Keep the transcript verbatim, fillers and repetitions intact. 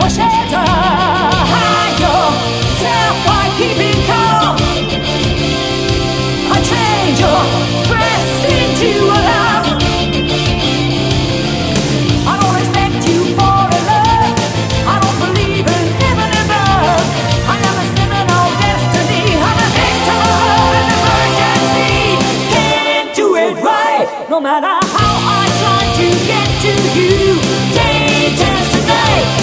shelter. Hide yourself while keeping calm. I change your breast into a lamb. I don't expect you for a love. I don't believe in heaven above. I am a sinner of destiny. I'm a victim of an emergency. Can't do it right, no matter how I try to get to you. Day turns to night.